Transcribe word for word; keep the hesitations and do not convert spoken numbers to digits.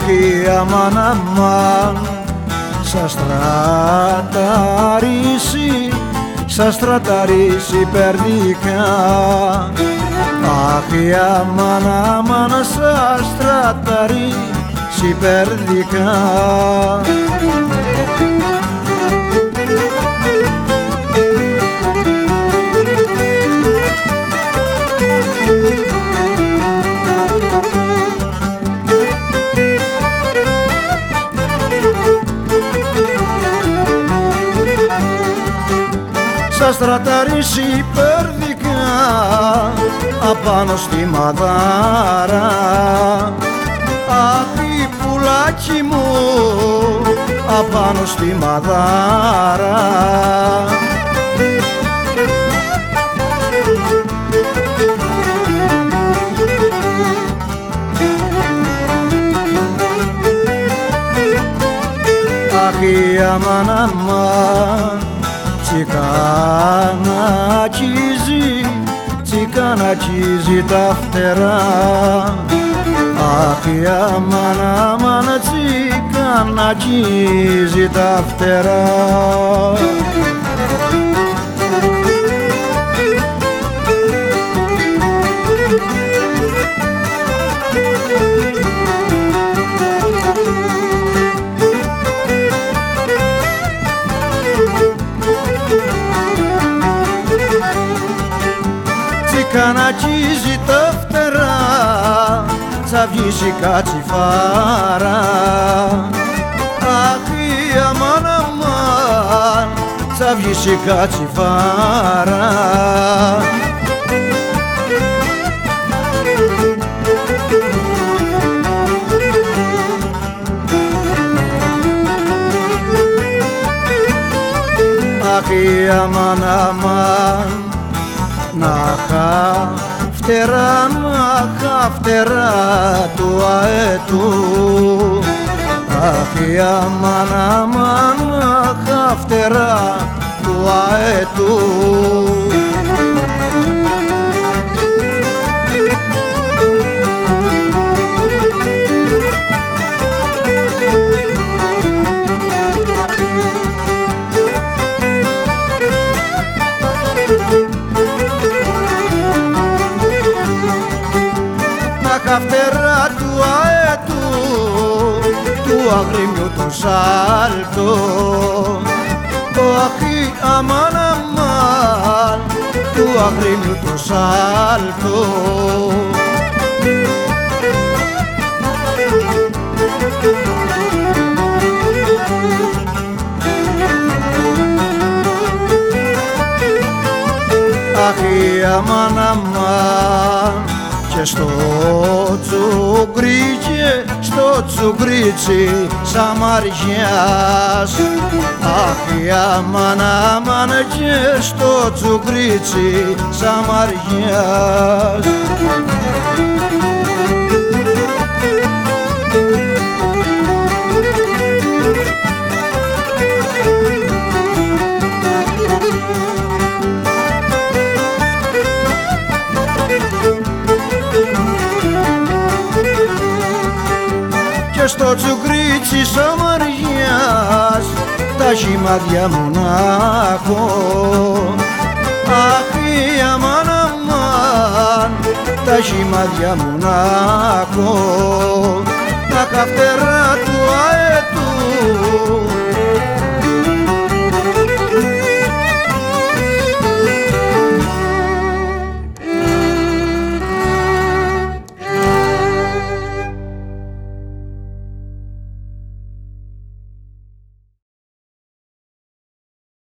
η αμάν αμάν, σας στραταρίσει, σας στραταρίσει περδικά. Αχ, η αμάν αμάν, σας στραταρίσει περδικά. Σας στραταρίσει περδικά απάνω στη Μαδάρα. Αχ, η πουλάκι μου απάνω στη Μαδάρα. Αχ, η αμάν αμάν, τσικανακίζει, τσικανακίζει τα φτερά. Αχ, η αμάν αμάν, τσικανακίζει τα φτερά. Τσικανακίζει τα φτερά, θα βγεις η κατσιφάρα. Αχ, η αμάν αμάν, θα βγεις η κατσιφάρα. Αχ, η αμάν αμάν, να χα φτερά, να χα φτερά του αέτου. Αχ, η αμάν αμάν, να χα φτερά του αέτου. Τα φτερά του αέτου, του αγρίμιου το σάλτο. Αχ, η αμάν αμάν, του αγρίμιου το σάλτο. Αχ, η αμάν αμάν, και στο τσουγκρίτσε, στο τσουγκρίτσι Σαμαριάς. Αχ, η αμάν αμάν, και στο τσουγκρίτσι Σαμαριάς. Και στο τσουγκρίτσι Σαμαριάς τα σημάδια μονάχο. Αχ, η αμάν αμάν, τα σημάδια μονάχο. Τα καυτερά του αέτου